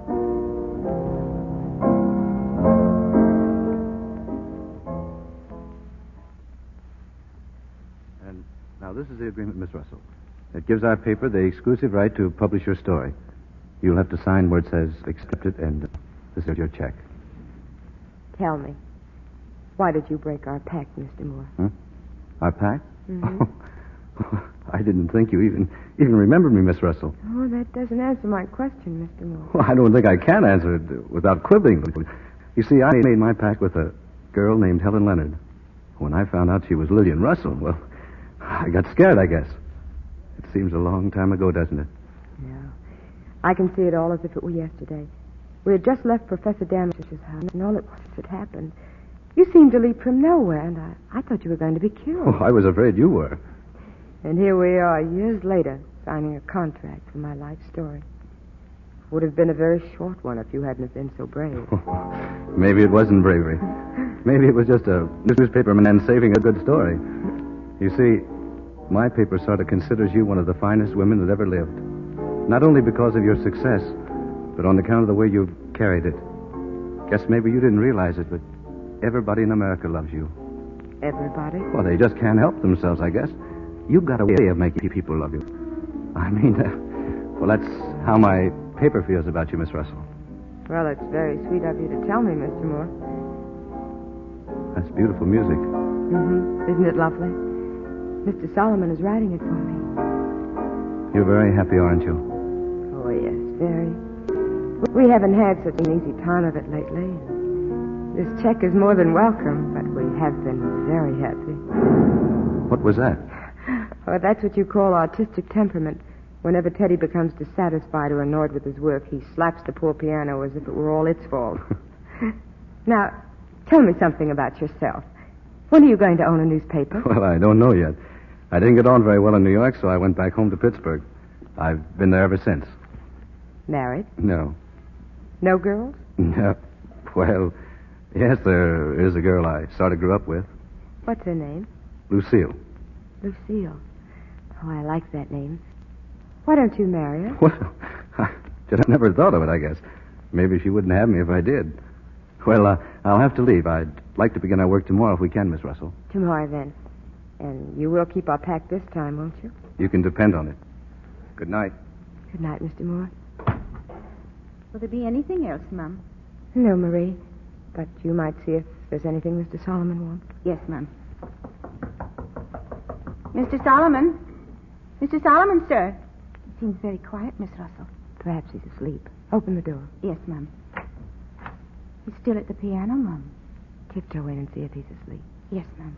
And now this is the agreement, Miss Russell. It gives our paper the exclusive right to publish your story. You'll have to sign where it says accepted, and this is your check. Tell me, why did you break our pact, Mr. Moore? Huh? Our pact? Mm-hmm. I didn't think you even remembered me, Miss Russell. Oh, that doesn't answer my question, Mr. Moore. Well, I don't think I can answer it without quibbling. You see, I made my pact with a girl named Helen Leonard. When I found out she was Lillian Russell, well, I got scared, I guess. It seems a long time ago, doesn't it? Yeah. I can see it all as if it were yesterday. We had just left Professor Damish's house, and all at once it happened. You seemed to leap from nowhere, and I thought you were going to be killed. Oh, I was afraid you were. And here we are, years later, signing a contract for my life story. Would have been a very short one if you hadn't been so brave. Maybe it wasn't bravery. Maybe it was just a newspaper man saving a good story. You see, my paper sort of considers you one of the finest women that ever lived. Not only because of your success, but on account of the way you've carried it. Guess maybe you didn't realize it, but everybody in America loves you. Everybody? Well, they just can't help themselves, I guess. You've got a way of making people love you. I mean, well, that's how my paper feels about you, Miss Russell. Well, it's very sweet of you to tell me, Mr. Moore. That's beautiful music. Mm-hmm. Isn't it lovely? Mr. Solomon is writing it for me. You're very happy, aren't you? Oh, yes, very. We haven't had such an easy time of it lately. This check is more than welcome, but we have been very happy. What was that? Well, that's what you call artistic temperament. Whenever Teddy becomes dissatisfied or annoyed with his work, he slaps the poor piano as if it were all its fault. Now, tell me something about yourself. When are you going to own a newspaper? Well, I don't know yet. I didn't get on very well in New York, so I went back home to Pittsburgh. I've been there ever since. Married? No. No girls? No. Well, yes, there is a girl I sort of grew up with. What's her name? Lucille. Lucille. Oh, I like that name. Why don't you marry her? Well, I just never thought of it, I guess. Maybe she wouldn't have me if I did. Well, I'll have to leave. I'd like to begin our work tomorrow if we can, Miss Russell. Tomorrow, then. And you will keep our pack this time, won't you? You can depend on it. Good night. Good night, Mr. Moore. Will there be anything else, Mum? No, Marie. But you might see if there's anything Mr. Solomon wants. Yes, Mum. Mr. Solomon? Mr. Solomon, sir. He seems very quiet, Miss Russell. Perhaps he's asleep. Open the door. Yes, Mum. He's still at the piano, Mum. Tiptoe in and see if he's asleep. Yes, Mum.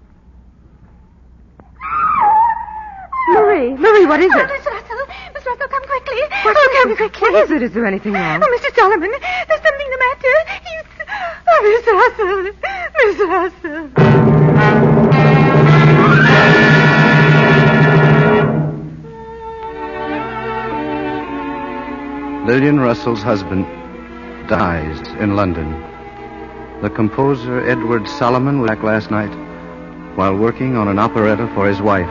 Marie, what is it? Miss Russell, come quickly. Come quickly. What is it? Is there anything wrong? Oh, Mr. Solomon, there's something the matter. Miss Russell. Lillian Russell's husband dies in London. The composer Edward Solomon was back last night while working on an operetta for his wife.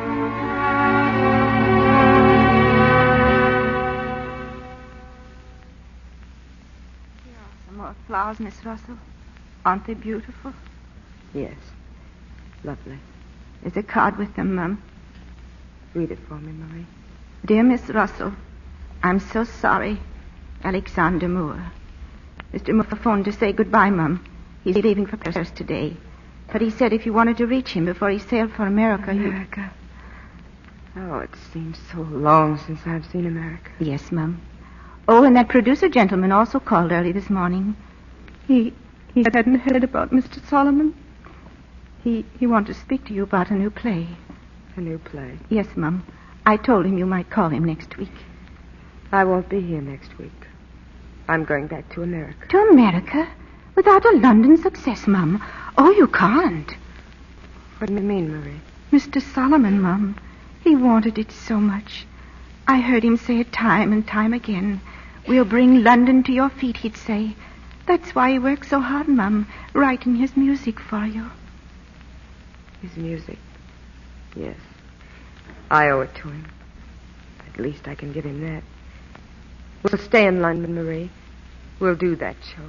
Here are some more flowers, Miss Russell. Aren't they beautiful? Yes. Lovely. There's a card with them, Mum. Read it for me, Marie. Dear Miss Russell, I'm so sorry. Alexander Moore. Mr. Moore phoned to say goodbye, Mum. He's leaving for Paris today. But he said if you wanted to reach him before he sailed for America, Oh, it seems so long since I've seen America. Yes, Mum. Oh, and that producer gentleman also called early this morning. He hadn't heard about Mr. Solomon. He wanted to speak to you about a new play. A new play? Yes, Mum. I told him you might call him next week. I won't be here next week. I'm going back to America. To America? Without a London success, Mum? Oh, you can't. What do you mean, Marie? Mr. Solomon, Mum. He wanted it so much. I heard him say it time and time again. We'll bring London to your feet, he'd say. That's why he works so hard, Mum, writing his music for you. His music? Yes. I owe it to him. At least I can give him that. We'll stay in London, Marie. We'll do that show.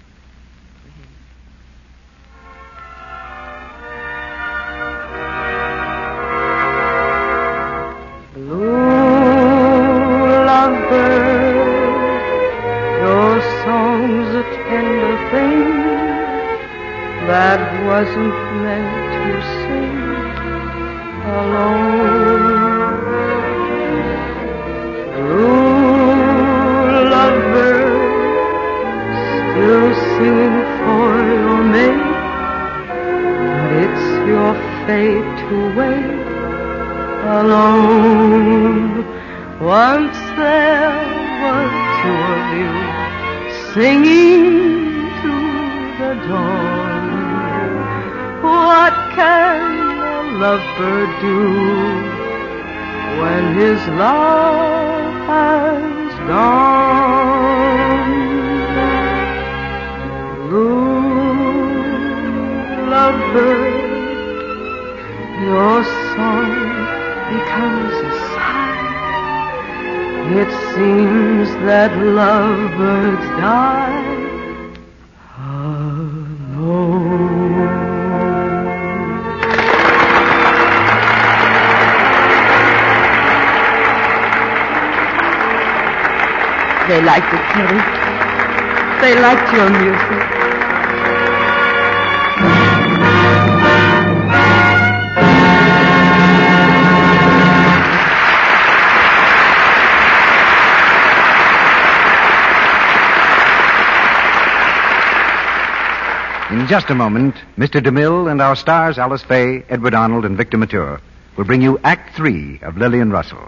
Blue lovebird, your song's a tender thing that wasn't meant to sing alone. Blue lovebird, still singing for your mate, but it's your fate to wait alone. Once there were two of you singing to the dawn. What can a lovebird do when his love has gone? Blue lovebird, your song becomes a sigh. It seems that lovebirds die alone. They liked it, Teddy. They liked your music. In just a moment, Mr. DeMille and our stars Alice Faye, Edward Arnold, and Victor Mature will bring you Act 3 of Lillian Russell.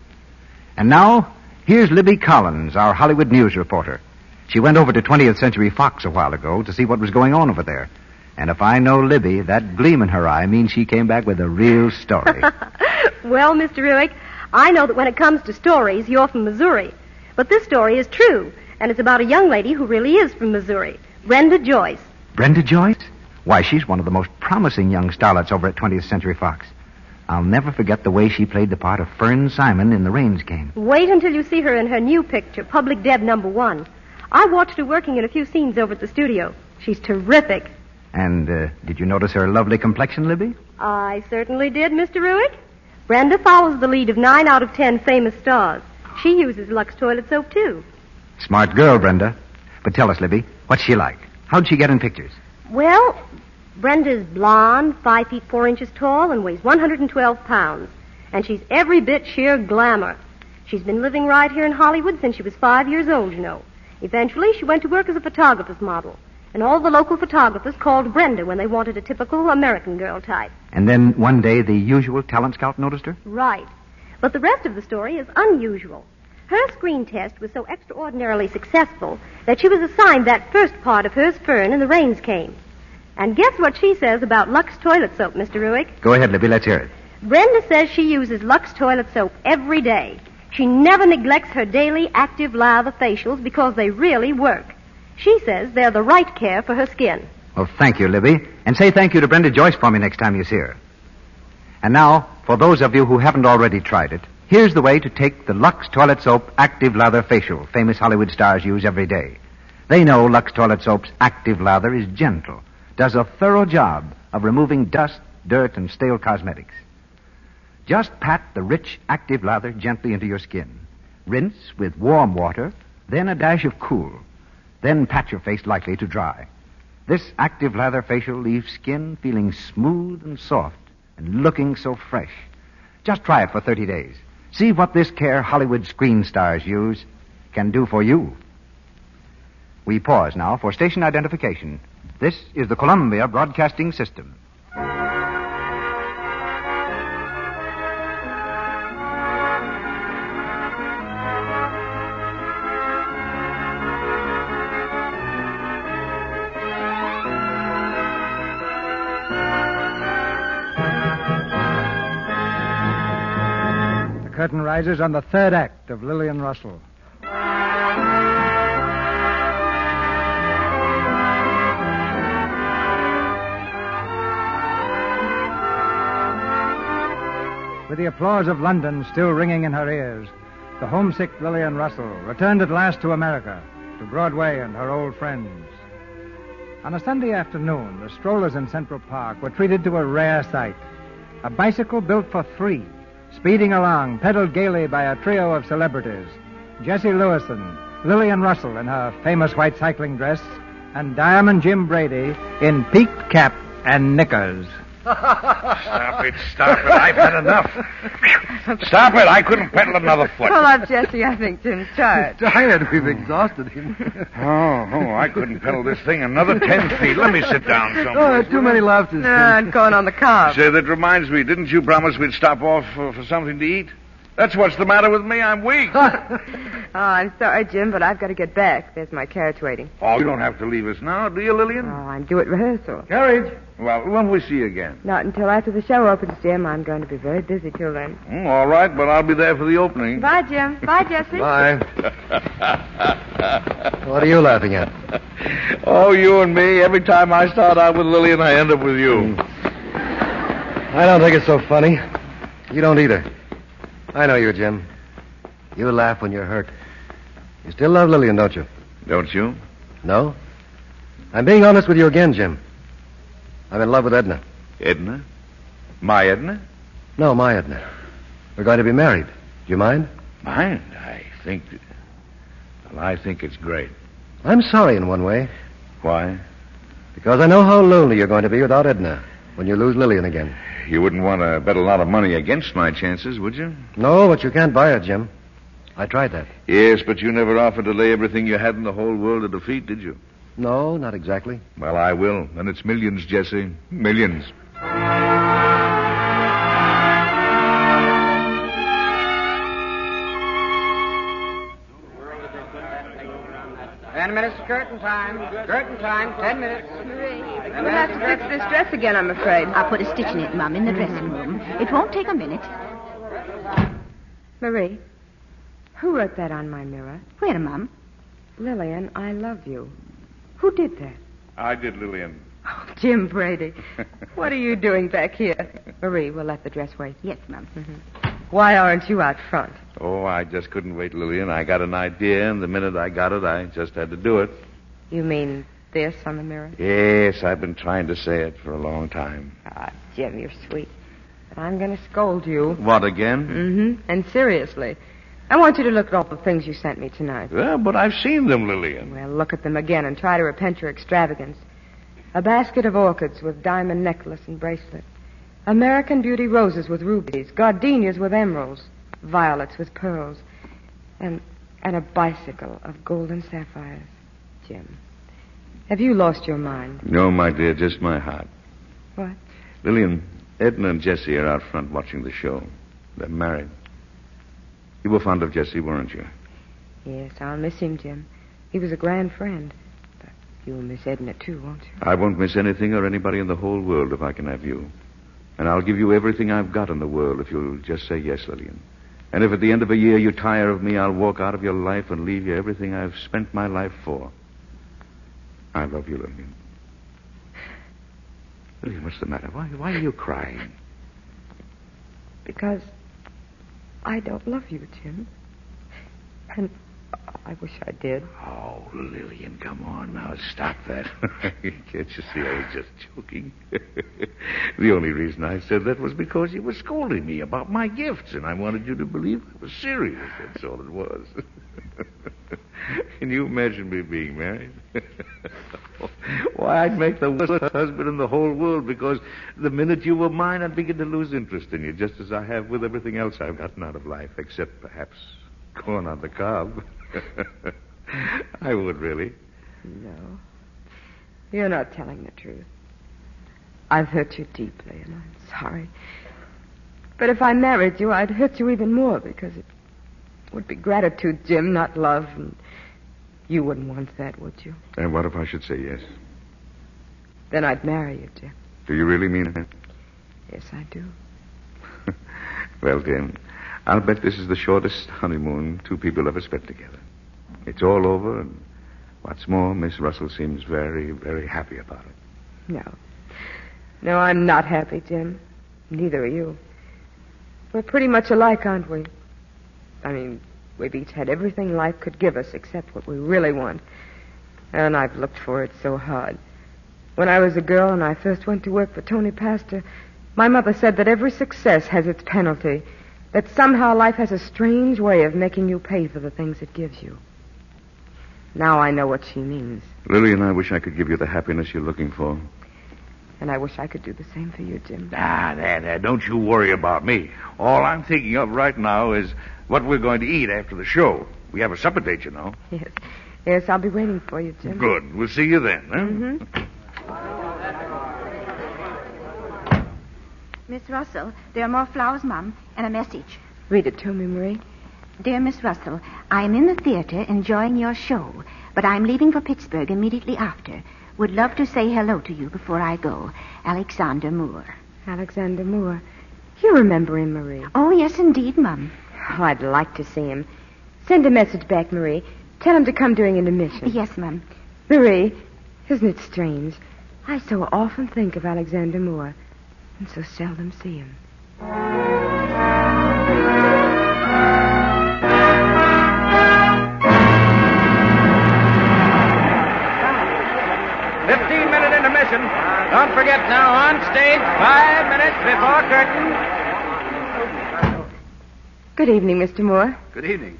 And now, here's Libby Collins, our Hollywood news reporter. She went over to 20th Century Fox a while ago to see what was going on over there. And if I know Libby, that gleam in her eye means she came back with a real story. Well, Mr. Ruick, I know that when it comes to stories, you're from Missouri. But this story is true, and it's about a young lady who really is from Missouri, Brenda Joyce. Brenda Joyce? Why, she's one of the most promising young starlets over at 20th Century Fox. I'll never forget the way she played the part of Fern Simon in The Rains Game. Wait until you see her in her new picture, Public Deb #1. I watched her working in a few scenes over at the studio. She's terrific. And did you notice her lovely complexion, Libby? I certainly did, Mr. Ruick. Brenda follows the lead of 9 out of 10 famous stars. She uses Lux toilet soap, too. Smart girl, Brenda. But tell us, Libby, what's she like? How'd she get in pictures? Well, Brenda's blonde, 5 feet 4 inches tall, and weighs 112 pounds. And she's every bit sheer glamour. She's been living right here in Hollywood since she was 5 years old, you know. Eventually, she went to work as a photographer's model. And all the local photographers called Brenda when they wanted a typical American girl type. And then one day the usual talent scout noticed her? Right. But the rest of the story is unusual. Her screen test was so extraordinarily successful that she was assigned that first part of hers, Fern, and The Rains Came. And guess what she says about Lux toilet soap, Mr. Ruick? Go ahead, Libby. Let's hear it. Brenda says she uses Lux toilet soap every day. She never neglects her daily active lather facials because they really work. She says they're the right care for her skin. Well, thank you, Libby. And say thank you to Brenda Joyce for me next time you see her. And now, for those of you who haven't already tried it, here's the way to take the Lux Toilet Soap Active Lather Facial famous Hollywood stars use every day. They know Lux Toilet Soap's active lather is gentle, does a thorough job of removing dust, dirt, and stale cosmetics. Just pat the rich active lather gently into your skin. Rinse with warm water, then a dash of cool. Then pat your face lightly to dry. This active lather facial leaves skin feeling smooth and soft and looking so fresh. Just try it for 30 days. See what this care Hollywood screen stars use can do for you. We pause now for station identification. This is the Columbia Broadcasting System. The curtain rises on the third act of Lillian Russell. With the applause of London still ringing in her ears, the homesick Lillian Russell returned at last to America, to Broadway and her old friends. On a Sunday afternoon, the strollers in Central Park were treated to a rare sight. A bicycle built for three, speeding along, pedaled gaily by a trio of celebrities. Jessie Lewison, Lillian Russell in her famous white cycling dress, and Diamond Jim Brady in peaked cap and knickers. Stop it. I've had enough. Stop it. I couldn't pedal another foot. Pull up, Jesse. I think Jim's tired. Tired? We've exhausted him. I couldn't pedal this thing another 10 feet. Let me sit down somewhere. Too many lobsters. And going on the car. Say, that reminds me, didn't you promise we'd stop off for something to eat? That's what's the matter with me. I'm weak. I'm sorry, Jim, but I've got to get back. There's my carriage waiting. Oh, you don't have to leave us now, do you, Lillian? Oh, I'm due at rehearsal. Carriage? Well, when will we see you again? Not until after the show opens, Jim. I'm going to be very busy till then. All right, but I'll be there for the opening. Bye, Jim. Bye, Jesse. Bye. What are you laughing at? Oh, you and me. Every time I start out with Lillian, I end up with you. I don't think it's so funny. You don't either. I know you, Jim. You laugh when you're hurt. You still love Lillian, don't you? Don't you? No? I'm being honest with you again, Jim. I'm in love with Edna. Edna? My Edna? No, my Edna. We're going to be married. Do you mind? Mind? I think... Well, I think it's great. I'm sorry in one way. Why? Because I know how lonely you're going to be without Edna when you lose Lillian again. You wouldn't want to bet a lot of money against my chances, would you? No, but you can't buy her, Jim. I tried that. Yes, but you never offered to lay everything you had in the whole world to defeat, did you? No, not exactly. Well, I will. And it's millions, Jesse. Millions. 10 minutes to curtain time. Curtain time, 10 minutes. Marie, we'll have to fix this dress again, I'm afraid. I'll put a stitch in it, Mum, in the dressing room. It won't take a minute. Marie, who wrote that on my mirror? Where, Mum? Lillian, I love you. Who did that? I did, Lillian. Oh, Jim Brady. What are you doing back here? Marie, we'll let the dress wait. Yes, Mum. Mm-hmm. Why aren't you out front? Oh, I just couldn't wait, Lillian. I got an idea, and the minute I got it, I just had to do it. You mean this on the mirror? Yes, I've been trying to say it for a long time. Ah, Jim, you're sweet. But I'm going to scold you. What, again? Mm-hmm. And seriously. I want you to look at all the things you sent me tonight. Well, but I've seen them, Lillian. Well, look at them again and try to repent your extravagance. A basket of orchids with diamond necklace and bracelet. American Beauty roses with rubies. Gardenias with emeralds. Violets with pearls. And a bicycle of gold and sapphires. Jim, have you lost your mind? No, my dear, just my heart. What? Lillian, Edna and Jessie are out front watching the show. They're married. You were fond of Jessie, weren't you? Yes, I'll miss him, Jim. He was a grand friend. But you'll miss Edna, too, won't you? I won't miss anything or anybody in the whole world if I can have you. And I'll give you everything I've got in the world if you'll just say yes, Lillian. And if at the end of a year you tire of me, I'll walk out of your life and leave you everything I've spent my life for. I love you, Lillian. Lillian, what's the matter? Why are you crying? Because I don't love you, Jim. And I wish I did. Oh, Lillian, come on now. Stop that. Can't you see I was just joking? The only reason I said that was because you were scolding me about my gifts, and I wanted you to believe I was serious. That's all it was. Can you imagine me being married? Why, I'd make the worst husband in the whole world because the minute you were mine, I'd begin to lose interest in you, just as I have with everything else I've gotten out of life, except perhaps corn on the cob. I would, really. No. You're not telling the truth. I've hurt you deeply, and I'm sorry. But if I married you, I'd hurt you even more because it would be gratitude, Jim, not love. And you wouldn't want that, would you? And what if I should say yes? Then I'd marry you, Jim. Do you really mean that? Yes, I do. Well, Jim, I'll bet this is the shortest honeymoon two people ever spent together. It's all over, and what's more, Miss Russell seems very, very happy about it. No. No, I'm not happy, Jim. Neither are you. We're pretty much alike, aren't we? I mean, we've each had everything life could give us except what we really want. And I've looked for it so hard. When I was a girl and I first went to work for Tony Pastor, my mother said that every success has its penalty, that somehow life has a strange way of making you pay for the things it gives you. Now I know what she means. Lillian, I wish I could give you the happiness you're looking for. And I wish I could do the same for you, Jim. There. Don't you worry about me. All I'm thinking of right now is what we're going to eat after the show. We have a supper date, you know. Yes. Yes, I'll be waiting for you, Jim. Good. We'll see you then, huh? Mm-hmm. Miss Russell, there are more flowers, Mum, and a message. Read it to me, Marie. Dear Miss Russell, I am in the theater enjoying your show, but I'm leaving for Pittsburgh immediately after. Would love to say hello to you before I go. Alexander Moore. Alexander Moore. You remember him, Marie? Oh, yes, indeed, Mum. Oh, I'd like to see him. Send a message back, Marie. Tell him to come during intermission. Yes, Mum. Marie, isn't it strange? I so often think of Alexander Moore and so seldom see him. 15-minute intermission. Don't forget now, on stage, 5 minutes before curtain. Good evening, Mr. Moore. Good evening.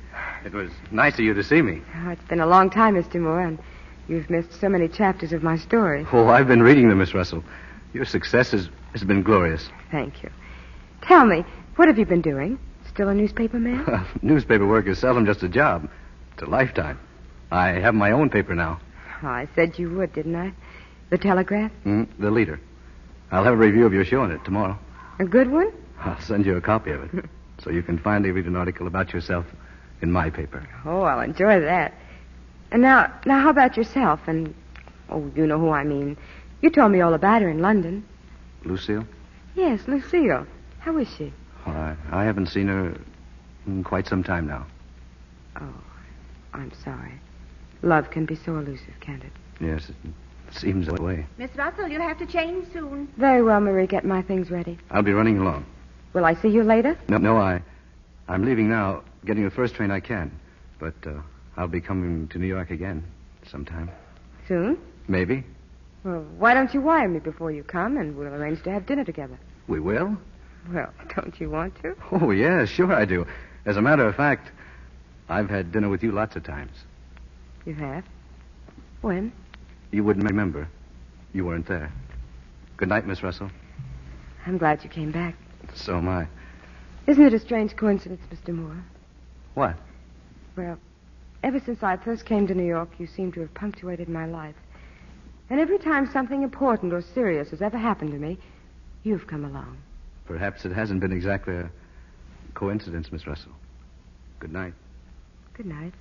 It was nice of you to see me. Oh, it's been a long time, Mr. Moore, and you've missed so many chapters of my story. Oh, I've been reading them, Miss Russell. Your success has been glorious. Thank you. Tell me, what have you been doing? Still a newspaper man? Newspaper work is seldom just a job. It's a lifetime. I have my own paper now. Oh, I said you would, didn't I? The Telegraph? The Leader. I'll have a review of your show in it tomorrow. A good one? I'll send you a copy of it so you can finally read an article about yourself in my paper. Oh, I'll enjoy that. And now how about yourself? And, oh, you know who I mean. You told me all about her in London. Lucille? Yes, Lucille. How is she? I haven't seen her in quite some time now. Oh, I'm sorry. Love can be so elusive, can't it? Yes, it seems that way. Miss Russell, you'll have to change soon. Very well, Marie. Get my things ready. I'll be running along. Will I see you later? No, I'm leaving now, getting the first train I can. But I'll be coming to New York again sometime. Soon? Maybe. Well, why don't you wire me before you come, and we'll arrange to have dinner together. We will? Well, don't you want to? Oh, yeah, sure I do. As a matter of fact, I've had dinner with you lots of times. You have? When? You wouldn't remember. You weren't there. Good night, Miss Russell. I'm glad you came back. So am I. Isn't it a strange coincidence, Mr. Moore? What? Well, ever since I first came to New York, you seem to have punctuated my life. And every time something important or serious has ever happened to me, you've come along. Perhaps it hasn't been exactly a coincidence, Miss Russell. Good night. Good night.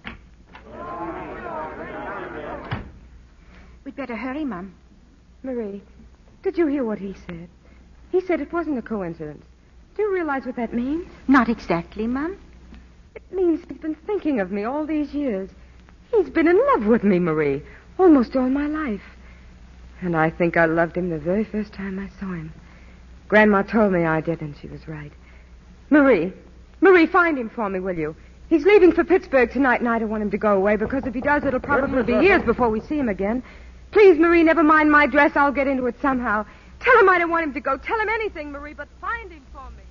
We'd better hurry, Mum. Marie, did you hear what he said? He said it wasn't a coincidence. Do you realize what that means? Not exactly, Mum. It means he's been thinking of me all these years. He's been in love with me, Marie, almost all my life. And I think I loved him the very first time I saw him. Grandma told me I did, and she was right. Marie, find him for me, will you? He's leaving for Pittsburgh tonight, and I don't want him to go away, because if he does, it'll probably be years before we see him again. Please, Marie, never mind my dress. I'll get into it somehow. Tell him I don't want him to go. Tell him anything, Marie, but find him for me.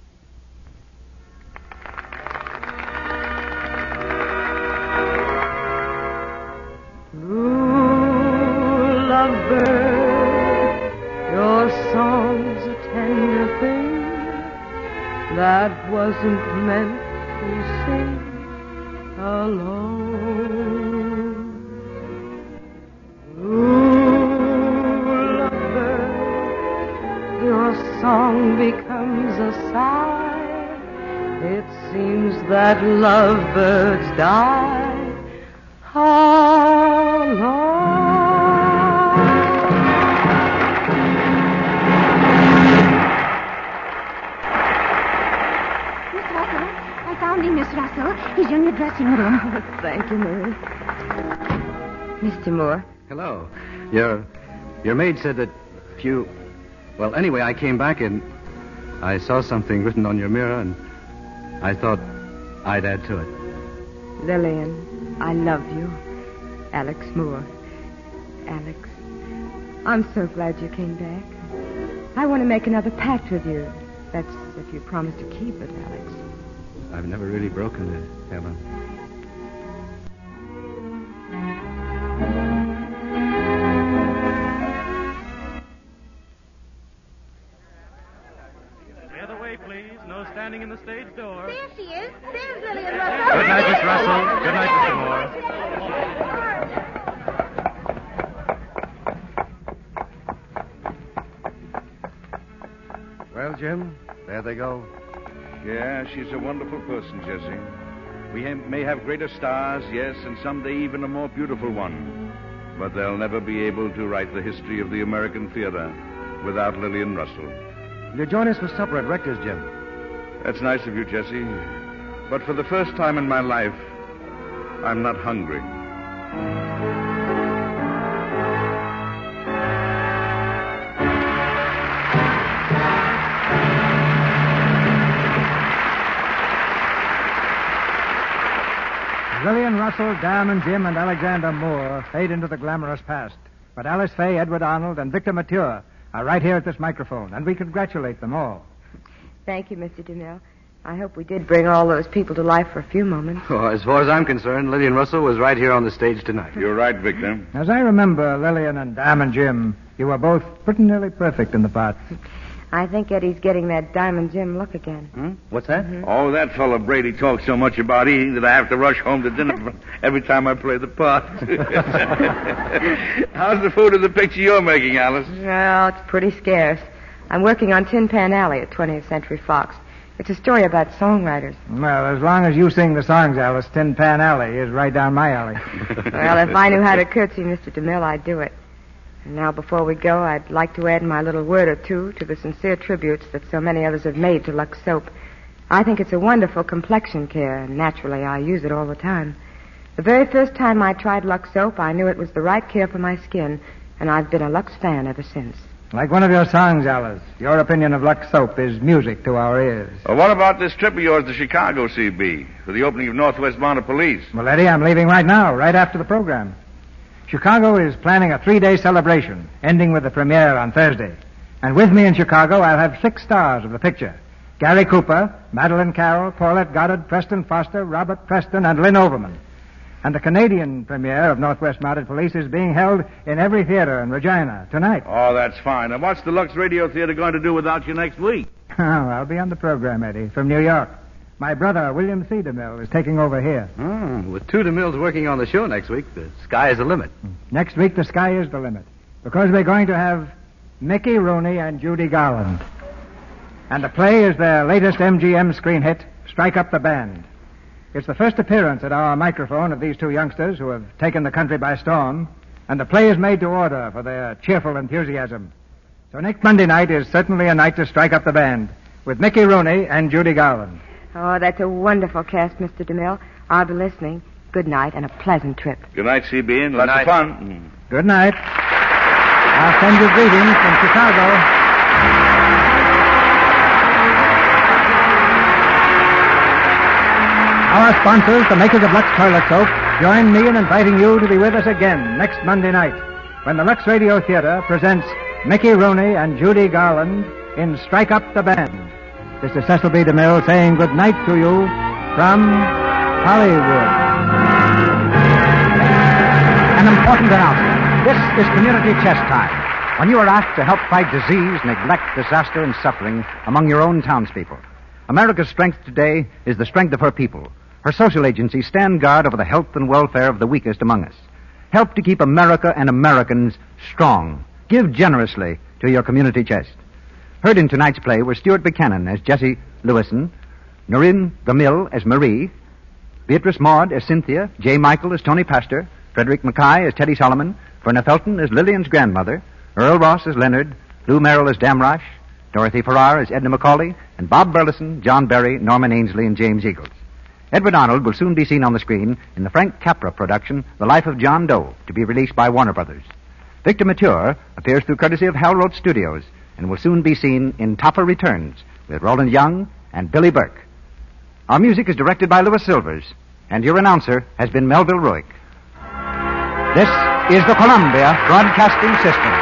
Ooh, lovebird, your song's a tender thing that wasn't meant to sing alone. Ooh, lovebird, your song becomes a sigh. It seems that lovebirds die Miss Russell. He's in your dressing room. Thank you, Marie. Mr. Moore. Hello. Your maid said that if you... Well, anyway, I came back and I saw something written on your mirror, and I thought I'd add to it. Lillian, I love you. Alex Moore. Alex, I'm so glad you came back. I want to make another pact with you. That's if you promise to keep it, Alex. I've never really broken it, Helen. The other way, please. No standing in the stage door. There she is. There's Lillian Russell. Good night, Miss Russell. Good night, Mr. Moore. Well, Jim, there they go. Yeah, she's a wonderful person, Jesse. We may have greater stars, yes, and someday even a more beautiful one. But they'll never be able to write the history of the American theater without Lillian Russell. You join us for supper at Rector's, Jim. That's nice of you, Jesse. But for the first time in my life, I'm not hungry. Lillian Russell, Diamond Jim, and Alexander Moore fade into the glamorous past. But Alice Faye, Edward Arnold, and Victor Mature are right here at this microphone, and we congratulate them all. Thank you, Mr. DeMille. I hope we did bring all those people to life for a few moments. Oh, as far as I'm concerned, Lillian Russell was right here on the stage tonight. You're right, Victor. As I remember, Lillian and Diamond Jim, you were both pretty nearly perfect in the part. I think Eddie's getting that Diamond Jim look again. What's that? Oh, that fellow Brady talks so much about eating that I have to rush home to dinner every time I play the part. How's the food of the picture you're making, Alice? Well, it's pretty scarce. I'm working on Tin Pan Alley at 20th Century Fox. It's a story about songwriters. Well, as long as you sing the songs, Alice, Tin Pan Alley is right down my alley. Well, if I knew how to curtsy, Mr. DeMille, I'd do it. And now, before we go, I'd like to add my little word or two to the sincere tributes that so many others have made to Lux Soap. I think it's a wonderful complexion care, and naturally I use it all the time. The very first time I tried Lux Soap, I knew it was the right care for my skin, and I've been a Lux fan ever since. Like one of your songs, Alice. Your opinion of Lux Soap is music to our ears. Well, what about this trip of yours to Chicago, CB, for the opening of Northwest Mounted Police? Well, Eddie, I'm leaving right now, right after the program. Chicago is planning a 3-day celebration, ending with the premiere on Thursday. And with me in Chicago, I'll have 6 stars of the picture. Gary Cooper, Madeline Carroll, Paulette Goddard, Preston Foster, Robert Preston, and Lynn Overman. And the Canadian premiere of Northwest Mounted Police is being held in every theater in Regina tonight. Oh, that's fine. And what's the Lux Radio Theater going to do without you next week? Oh, I'll be on the program, Eddie, from New York. My brother, William C. DeMille, is taking over here. With 2 DeMilles working on the show next week, the sky is the limit. Next week, the sky is the limit. Because we're going to have Mickey Rooney and Judy Garland. And the play is their latest MGM screen hit, Strike Up the Band. It's the first appearance at our microphone of these 2 youngsters who have taken the country by storm, and the play is made to order for their cheerful enthusiasm. So next Monday night is certainly a night to strike up the band, with Mickey Rooney and Judy Garland. Oh, that's a wonderful cast, Mr. DeMille. I'll be listening. Good night and a pleasant trip. Good night, CB, and lots of fun. Good night. I'll send you greetings from Chicago. Our sponsors, the makers of Lux Toilet Soap, join me in inviting you to be with us again next Monday night when the Lux Radio Theater presents Mickey Rooney and Judy Garland in Strike Up the Band. This is Cecil B. DeMille saying good night to you from Hollywood. An important announcement. This is Community Chest Time, when you are asked to help fight disease, neglect, disaster, and suffering among your own townspeople. America's strength today is the strength of her people. Her social agencies stand guard over the health and welfare of the weakest among us. Help to keep America and Americans strong. Give generously to your community chest. Heard in tonight's play were Stuart Buchanan as Jessie Lewison, Noreen Gamille as Marie, Beatrice Maud as Cynthia, J. Michael as Tony Pastor, Frederick Mackay as Teddy Solomon, Verna Felton as Lillian's grandmother, Earl Ross as Leonard, Lou Merrill as Damrosch, Dorothy Farrar as Edna Macaulay, and Bob Burleson, John Berry, Norman Ainsley, and James Eagles. Edward Arnold will soon be seen on the screen in the Frank Capra production, The Life of John Doe, to be released by Warner Brothers. Victor Mature appears through courtesy of Hal Roach Studios and will soon be seen in Topper Returns with Roland Young and Billy Burke. Our music is directed by Louis Silvers, and your announcer has been Melville Ruick. This is the Columbia Broadcasting System.